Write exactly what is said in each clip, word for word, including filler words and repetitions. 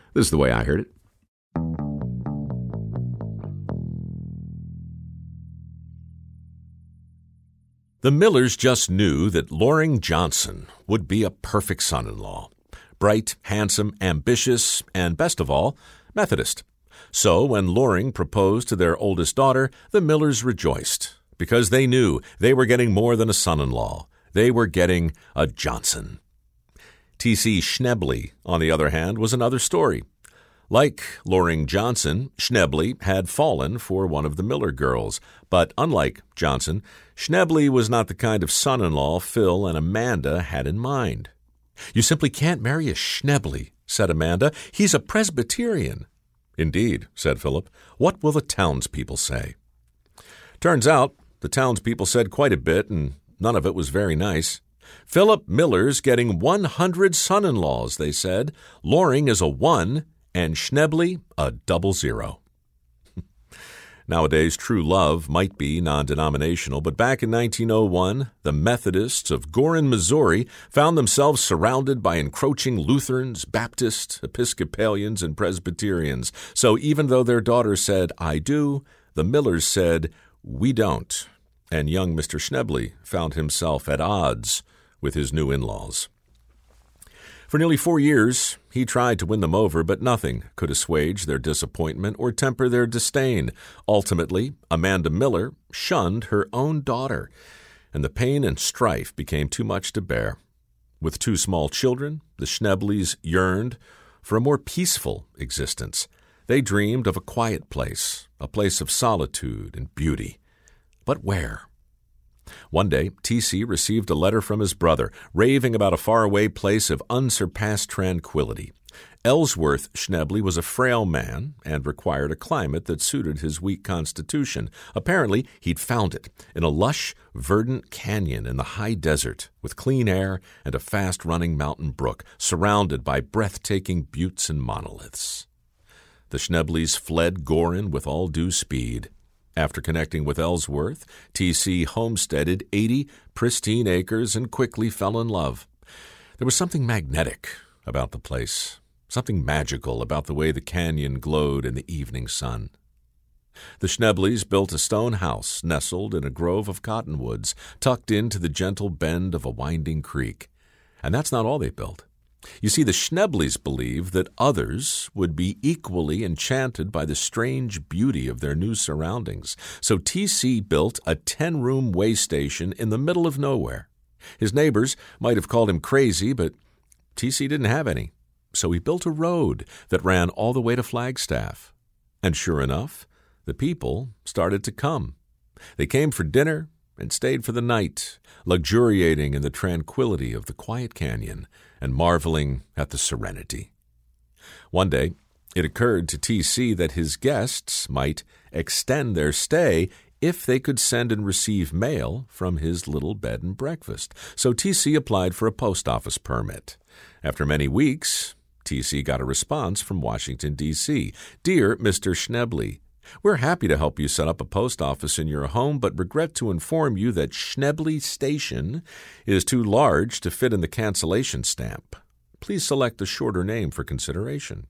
This is the way I heard it. The Millers just knew that Loring Johnson would be a perfect son-in-law. Bright, handsome, ambitious, and best of all, Methodist. So when Loring proposed to their oldest daughter, the Millers rejoiced, because they knew they were getting more than a son-in-law. They were getting a Johnson. T C Schnebly, on the other hand, was another story. Like Loring Johnson, Schnebly had fallen for one of the Miller girls, but unlike Johnson, Schnebly was not the kind of son-in-law Phil and Amanda had in mind. "You simply can't marry a Schnebly," said Amanda. "He's a Presbyterian." "Indeed," said Philip. "What will the townspeople say?" Turns out the townspeople said quite a bit, and none of it was very nice. "Philip Miller's getting one hundred son-in-laws," they said. "Loring is a one, and Schnebly a double zero." Nowadays, true love might be non-denominational, but back in nineteen oh one, the Methodists of Gorin, Missouri, found themselves surrounded by encroaching Lutherans, Baptists, Episcopalians, and Presbyterians. So even though their daughter said, "I do," the Millers said, "We don't." And young Mister Schnebly found himself at odds with his new in-laws. For nearly four years, he tried to win them over, but nothing could assuage their disappointment or temper their disdain. Ultimately, Amanda Miller shunned her own daughter, and the pain and strife became too much to bear. With two small children, the Schneblys yearned for a more peaceful existence. They dreamed of a quiet place, a place of solitude and beauty. But where? One day, T C received a letter from his brother, raving about a faraway place of unsurpassed tranquility. Ellsworth Schnebly was a frail man and required a climate that suited his weak constitution. Apparently, he'd found it in a lush, verdant canyon in the high desert, with clean air and a fast-running mountain brook, surrounded by breathtaking buttes and monoliths. The Schneblys fled Gorin with all due speed. After connecting with Ellsworth, T C homesteaded eighty pristine acres and quickly fell in love. There was something magnetic about the place, something magical about the way the canyon glowed in the evening sun. The Schneblys built a stone house nestled in a grove of cottonwoods, tucked into the gentle bend of a winding creek. And that's not all they built. You see, the Schneblys believed that others would be equally enchanted by the strange beauty of their new surroundings. So T C built a ten-room way station in the middle of nowhere. His neighbors might have called him crazy, but T C didn't have any. So he built a road that ran all the way to Flagstaff. And sure enough, the people started to come. They came for dinner and stayed for the night, luxuriating in the tranquility of the quiet canyon and marveling at the serenity. One day, it occurred to T C that his guests might extend their stay if they could send and receive mail from his little bed and breakfast. So T C applied for a post office permit. After many weeks, T C got a response from Washington, D C "Dear Mister Schnebly, we're happy to help you set up a post office in your home, but regret to inform you that Schnebly Station is too large to fit in the cancellation stamp. Please select a shorter name for consideration."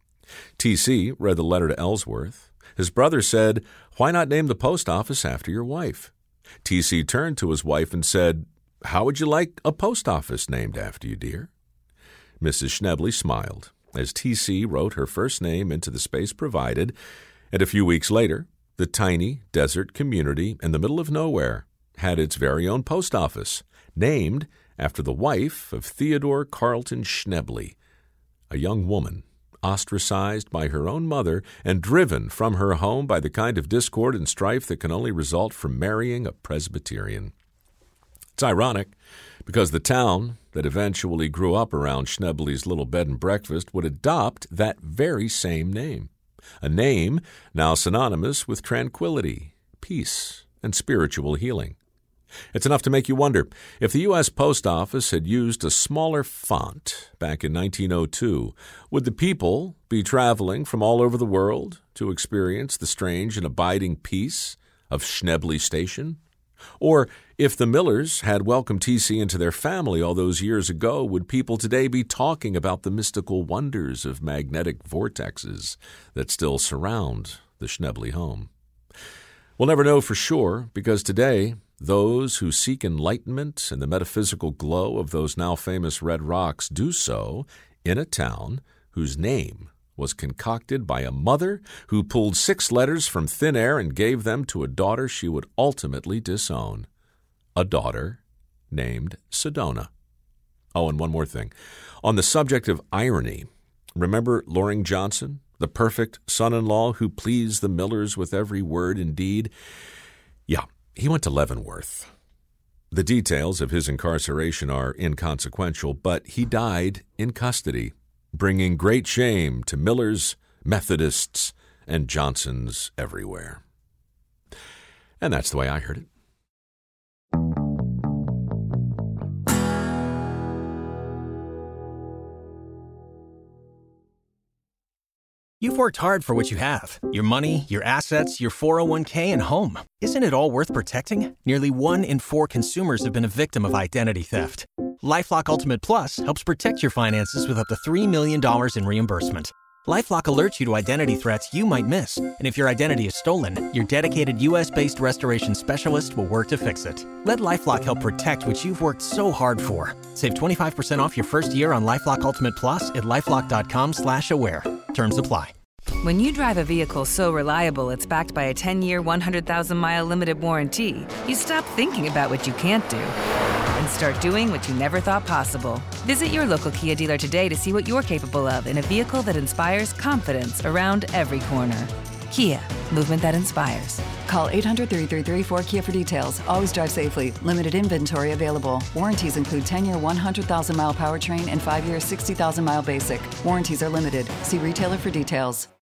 T C read the letter to Ellsworth. His brother said, "Why not name the post office after your wife?" T C turned to his wife and said, "How would you like a post office named after you, dear?" Missus Schnebly smiled as T C wrote her first name into the space provided, and a few weeks later, the tiny desert community in the middle of nowhere had its very own post office, named after the wife of Theodore Carleton Schnebly, a young woman ostracized by her own mother and driven from her home by the kind of discord and strife that can only result from marrying a Presbyterian. It's ironic, because the town that eventually grew up around Schnebly's little bed and breakfast would adopt that very same name. A name now synonymous with tranquility, peace, and spiritual healing. It's enough to make you wonder, if the U S Post Office had used a smaller font back in nineteen oh two, would the people be traveling from all over the world to experience the strange and abiding peace of Schnebly Station? Or, if the Millers had welcomed T C into their family all those years ago, would people today be talking about the mystical wonders of magnetic vortexes that still surround the Schnebly home? We'll never know for sure, because today, those who seek enlightenment and the metaphysical glow of those now famous red rocks do so in a town whose name was concocted by a mother who pulled six letters from thin air and gave them to a daughter she would ultimately disown. A daughter named Sedona. Oh, and one more thing. On the subject of irony, remember Loring Johnson, the perfect son-in-law who pleased the Millers with every word and deed? Yeah, he went to Leavenworth. The details of his incarceration are inconsequential, but he died in custody, bringing great shame to Millers, Methodists, and Johnsons everywhere. And that's the way I heard it. You've worked hard for what you have. Your money, your assets, your four oh one k, and home. Isn't it all worth protecting? Nearly one in four consumers have been a victim of identity theft. LifeLock Ultimate Plus helps protect your finances with up to three million dollars in reimbursement. LifeLock alerts you to identity threats you might miss. And if your identity is stolen, your dedicated U S based restoration specialist will work to fix it. Let LifeLock help protect what you've worked so hard for. Save twenty-five percent off your first year on LifeLock Ultimate Plus at LifeLock.com slash aware. Terms apply. When you drive a vehicle so reliable it's backed by a ten-year, one hundred thousand mile limited warranty, you stop thinking about what you can't do and start doing what you never thought possible. Visit your local Kia dealer today to see what you're capable of in a vehicle that inspires confidence around every corner. Kia, movement that inspires. Call eight hundred, three three three, four K I A for details. Always drive safely. Limited inventory available. Warranties include ten-year, one hundred thousand mile powertrain and five-year, sixty thousand mile basic. Warranties are limited. See retailer for details.